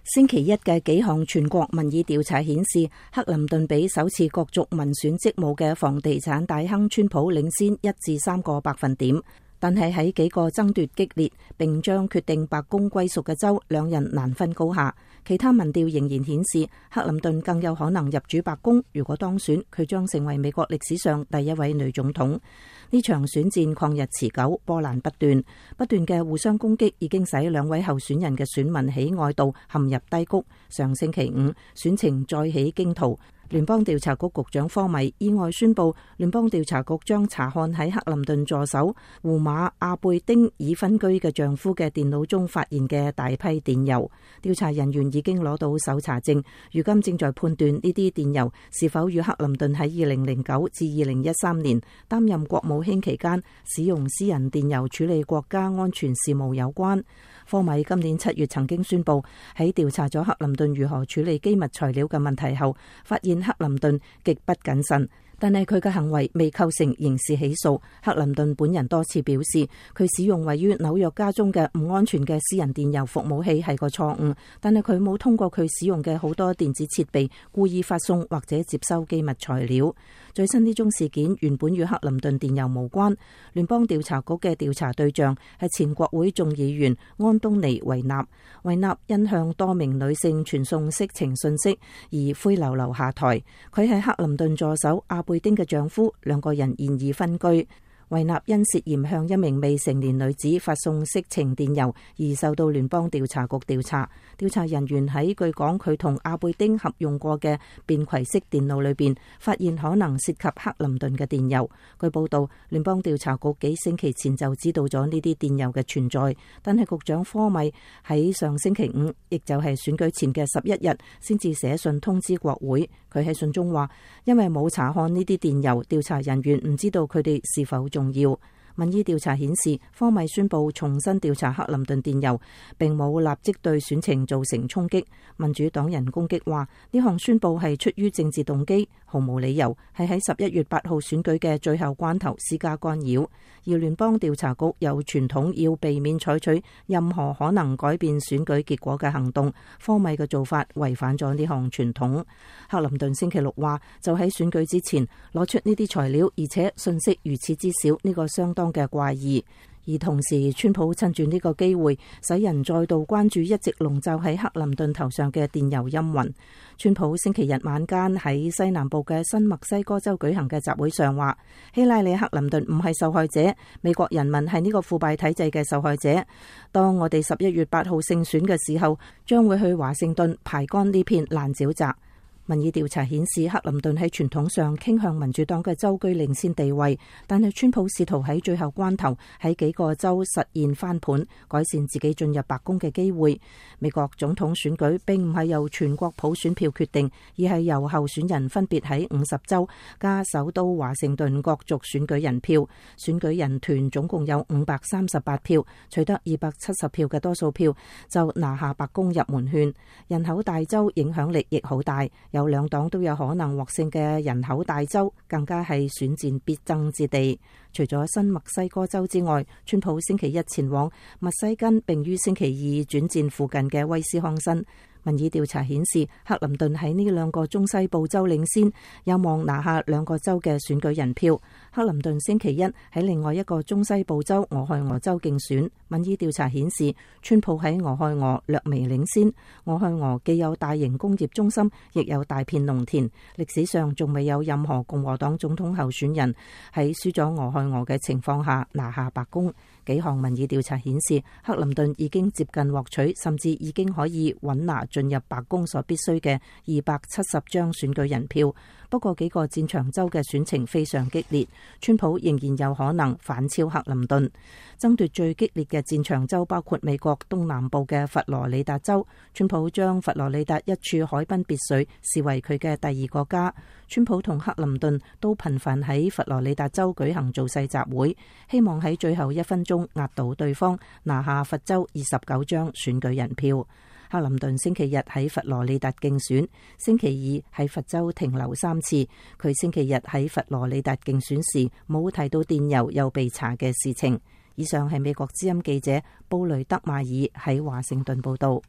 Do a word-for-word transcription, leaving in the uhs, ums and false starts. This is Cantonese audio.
星期一嘅幾項全國民意調查顯示，克林頓比首次角逐民選職務嘅房地產大亨川普領先一至三個百分點。但係喺幾個爭奪激烈並將決定白宮歸屬嘅州，兩人難分高下。其他民調仍然顯示，克林頓更有可能入主白宮。如果當選，佢將成為美國歷史上第一位女總統。呢場選戰曠日持久，波瀾不斷，不斷嘅互相攻擊已經使兩位候選人嘅選民喜愛度陷入低谷。上星期五，選情再起驚濤。聯邦調查局局長科米意外宣布，聯邦調查局將查看喺克林頓助手胡馬阿貝丁已分居嘅丈夫嘅電腦中發現嘅大批電郵。調查人員已經攞到搜查證，如今正在判斷呢啲電郵是否與克林頓喺二零零九至二零一三年擔任國務卿期間使用私人電郵處理國家安全事務有關。科米今年七月曾經宣布，喺調查咗克林頓如何處理機密材料嘅問題後，發現克林頓極不謹慎，但係佢嘅行為未構成刑事起訴。克林頓本人多次表示，佢使用位於紐約家中嘅唔安全嘅私人電郵服務器係個錯誤，但係佢冇通過佢使用嘅好多電子設備故意發送或者接收機密材料。最新呢宗事件原本與克林頓電郵無關。聯邦調查局嘅調查對象係前國會眾議員安東尼維納。維納因向多名女性傳送色情信息而灰溜溜下台。佢係克林頓助手阿貝丁嘅丈夫，兩個人現已分居。維納因涉嫌向一名未成年女子發送色情電郵而受到聯邦調查局調查。調查人員喺據講佢同阿貝丁合用過嘅便攜式電腦裏邊發現可能涉及克林頓嘅電郵。據報道，聯邦調查局幾星期前就知道咗呢啲電郵嘅存在，但係局長科米喺上星期五，亦就係選舉前嘅十一日，先至寫信通知國會。佢喺信中話，因為冇查看呢啲電郵，調查人員唔知道佢哋是否重要。民意調查顯示，科米宣布重新調查克林頓電郵，並冇立即對選情造成衝擊。民主黨人攻擊話，呢項宣布係出於政治動機，毫無理由，係喺十一月八號選舉嘅最後關頭施加干擾。而聯邦調查局有傳統要避免採取任何可能改變選舉結果嘅行動，科米嘅做法違反咗呢項傳統。克林頓星期六話，就喺選舉之前攞出呢啲材料，而且信息如此之少，呢個相當嘅怪異。而同時，川普趁住呢個機會，使人再度關注一直籠罩喺克林頓頭上嘅電郵陰雲。川普星期日晚間喺西南部嘅新墨西哥州舉行嘅集會上話，希拉里克林頓唔係受害者，美國人民係呢個腐敗體制嘅受害者。當我哋十一月八號勝選嘅時候，將會去華盛頓排乾呢片爛沼澤。民意調查顯示，克林頓喺傳統上傾向民主黨嘅州居領先地位，但係川普試圖喺最後關頭喺幾個州實現翻盤，改善自己進入白宮嘅機會。美國總統選舉並唔係由全國普選票決定，而係由候選人分別喺五十州加首都華盛頓角逐選舉人票。選舉人團總共有五百三十八票，取得二百七十票嘅多數票，就拿下白宮入門券。人口大州影響力亦好大。有兩黨都有可能獲勝嘅人口大州，更加係選戰必爭之地。除咗新墨西哥州之外，川普星期一前往密西根，並於星期二轉戰附近嘅威斯康辛。民意調查顯示，克林頓喺呢兩個中西部州領先，有望拿下兩個州嘅選舉人票。克林頓星期一喺另外一個中西部州俄亥俄州競選，民意調查顯示，川普喺俄亥俄略微領先。俄亥俄既有大型工業中心，亦有大片農田，歷史上仲未有任何共和黨總統候選人喺輸咗俄亥俄嘅情況下拿下白宮。幾項民意調查顯示，克林頓已經接近獲取，甚至已經可以穩拿進入白宮所必須嘅二百七十張選舉人票。不過幾個戰場州嘅選情非常激烈，川普仍然有可能反超克林頓。爭奪最激烈嘅戰場州包括美國東南部嘅佛羅里達州，川普將佛羅里達一處海濱別墅視為佢嘅第二個家。川普同克林頓都頻繁喺佛羅里達州舉行造勢集會，希望喺最後一分鐘壓倒對方，拿下佛州二十九張選舉人票。克林頓星期日喺佛羅里達競選，星期二喺佛州停留三次。佢星期日喺佛羅里達競選時冇提到電郵又被查嘅事情。以上係美國之音記者布雷德馬爾喺華盛頓報道。